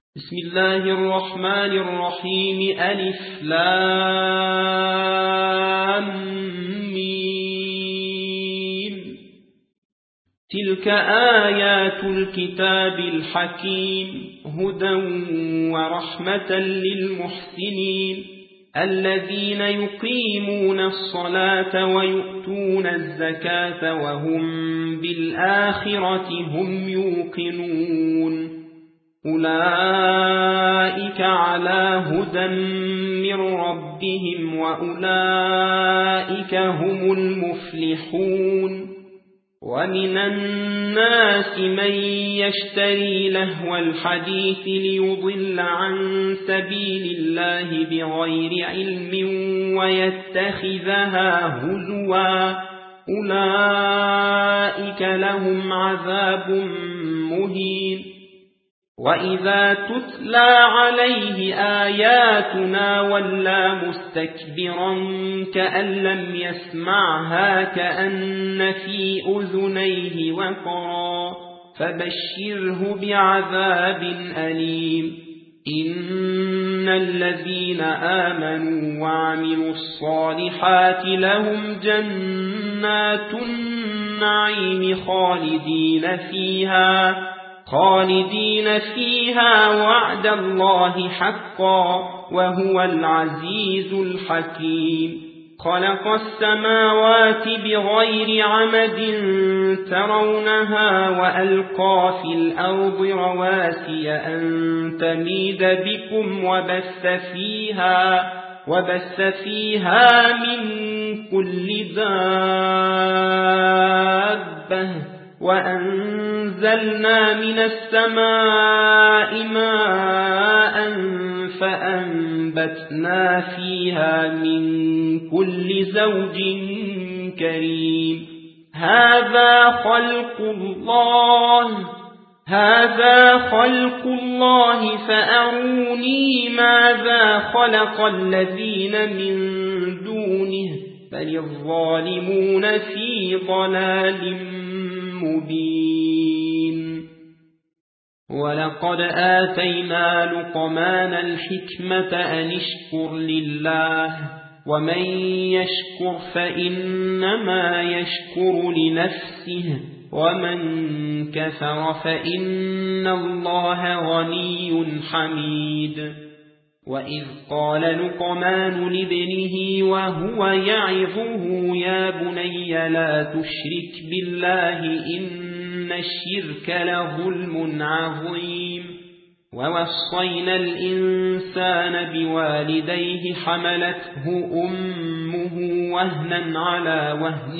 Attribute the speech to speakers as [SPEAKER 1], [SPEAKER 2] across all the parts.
[SPEAKER 1] بسم الله الرحمن الرحيم ألف لام ميم. تلك آيات الكتاب الحكيم هدى ورحمة للمحسنين الذين يقيمون الصلاة ويؤتون الزكاة وهم بالآخرة هم يوقنون أولئك على هدى من ربهم وأولئك هم المفلحون. ومن الناس من يشتري لهو الحديث ليضل عن سبيل الله بغير علم ويتخذها هزوا أولئك لهم عذاب مهين. وإذا تتلى عليه آياتنا ولى مستكبرا كأن لم يسمعها كأن في أذنيه وقرا فبشره بعذاب أليم. إن الذين آمنوا وعملوا الصالحات لهم جنات النعيم خالدين فيها وعد الله حقا وهو العزيز الحكيم. خلق السماوات بغير عمد ترونها وألقى في الأرض رواسي أن تميد بكم وبث فيها من كل دابة وأنزلنا من السماء ماء فأنبتنا فيها من كل زوج كريم. هذا خلق الله فأروني ماذا خلق الذين من دونه بل الظالمون في ضلال مبين. ولقد آتينا لقمان الحكمة أن اشكر لله ومن يشكر فإنما يشكر لنفسه ومن كفر فإن الله غني حميد. وإذ قال لقمان لابنه وهو يعظه يا بني لا تشرك بالله إن الشرك لظلم عظيم. ووصينا الإنسان بوالديه حملته أمه وهنا على وهن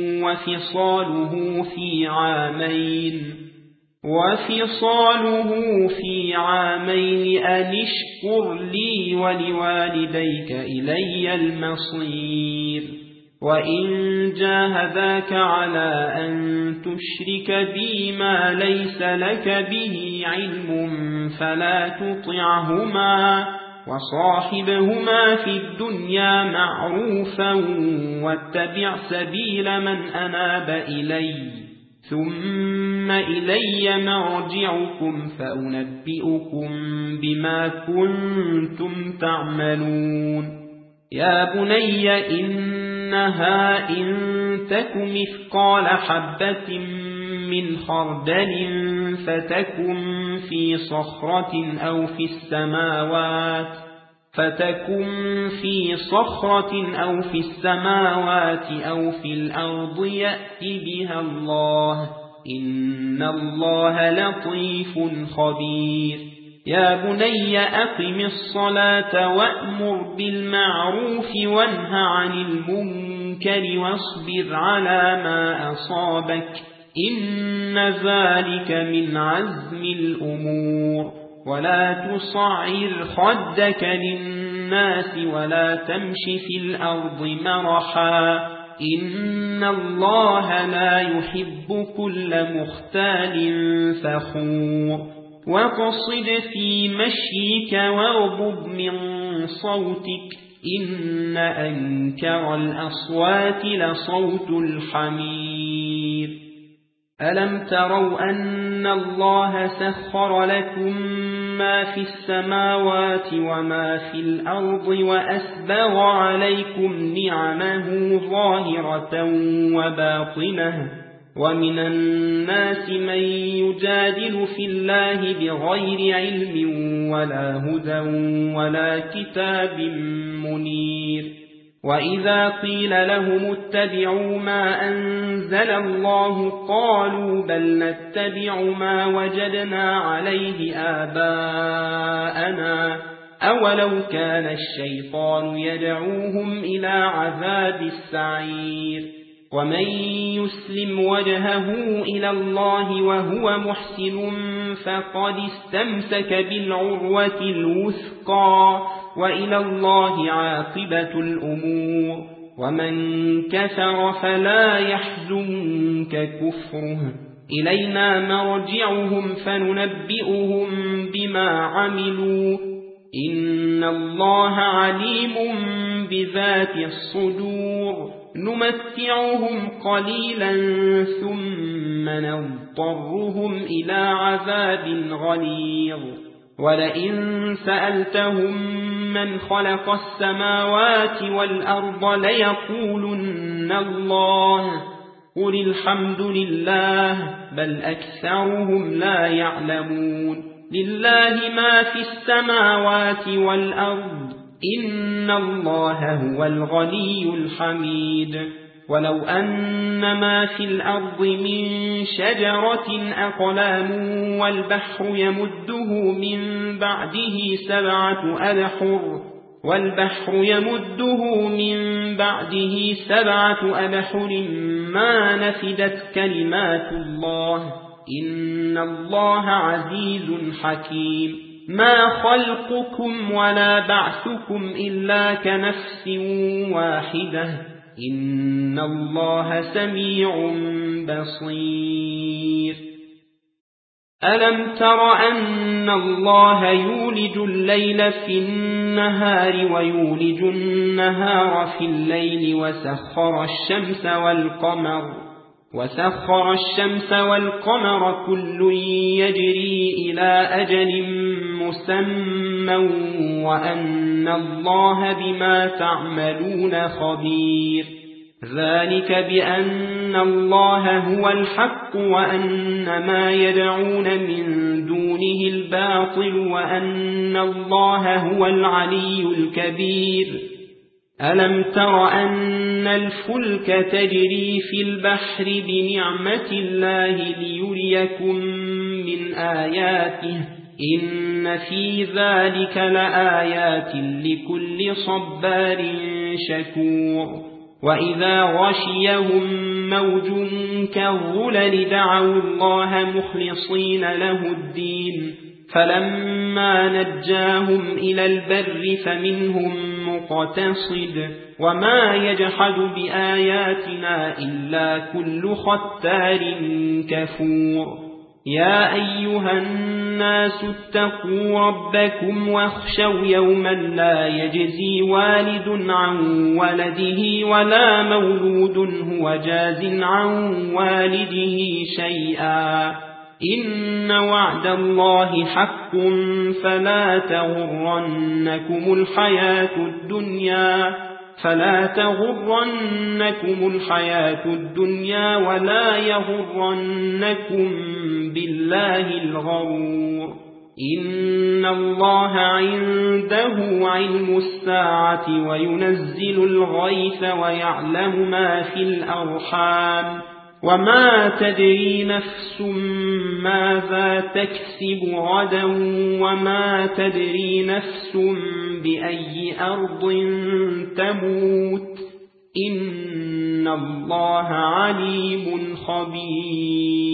[SPEAKER 1] وفصاله في عامين أن اشكر لي ولوالديك إلي المصير. وإن جاهداك على أن تشرك بي ما ليس لك به علم فلا تطعهما وصاحبهما في الدنيا معروفا واتبع سبيل من أناب إلي ثم إلي مرجعكم فأنبئكم بما كنتم تعملون. يا بني إنها إن تك مثقال حبة من خردل فتكن في صخرة أو في السماوات أو في الأرض يأت بها الله إن الله لطيف خبير. يا بني أقم الصلاة وأمر بالمعروف وانه عن المنكر واصبر على ما أصابك إن ذلك من عزم الأمور. ولا تصعر خدك للناس ولا تمش في الأرض مرحا إن الله لا يحب كل مختال فخور. وقصد في مشيك واغضض من صوتك إن أنكر الأصوات لصوت الحمير. ألم تروا أن الله سخر لكم ما في السماوات وما في الأرض وأسبغ عليكم نعمه ظاهرة وباطنة ومن الناس من يجادل في الله بغير علم ولا هدى ولا كتاب منير وإذا قيل لهم اتبعوا ما أنزل الله قالوا بل نتبع ما وجدنا عليه آباءنا أولو كان الشيطان يدعوهم إلى عذاب السعير ومن يسلم وجهه إلى الله وهو محسن فقد استمسك بالعروة الوثقى وإلى الله عاقبة الأمور ومن كفر فلا يحزنك كفره إلينا مرجعهم فننبئهم بما عملوا إن الله عليم بذات الصدور نمتعهم قليلا ثم نضطرهم إلى عذاب غليظ ولئن سألتهم من خلق السماوات والأرض ليقولن الله قل الحمد لله بل أكثرهم لا يعلمون لله ما في السماوات والأرض إن الله هو الغني الحميد ولو أن ما في الأرض من شجرة أقلام والبحر يمده من بعده سبعة أبحر ما نفدت كلمات الله إن الله عزيز حكيم ما خلقكم ولا بعثكم إلا كنفس واحدة إن الله سميع بصير ألم تر أن الله يولج الليل في النهار ويولج النهار في الليل وسخر الشمس والقمر كل يجري إلى أجل مسمى وأن الله بما تعملون خبير ذلك بأن الله هو الحق وأن ما يدعون من دونه الباطل وأن الله هو العلي الكبير ألم تر أن الفلك تجري في البحر بنعمة الله ليريكم من آياته إن في ذلك لآيات لكل صبار شكور وإذا غشيهم موج كالظلل دعوا الله مخلصين له الدين فلما نجاهم إلى البر فمنهم مقتصد وما يجحد بآياتنا إلا كل ختار كفور يا أيها الناس اتقوا ربكم واخشوا يوما لا يجزي والد عن ولده ولا مولود هو جاز عن والده شيئا إن وعد الله حق فلا تغرنكم الحياة الدنيا ولا يغرنكم بالله الغرور إن الله عنده علم الساعة وينزل الغيث ويعلم ما في الأرحام وما تدري نفس ماذا تكسب غدا وما تدري نفس بأي أرض تموت إن الله عليم خبير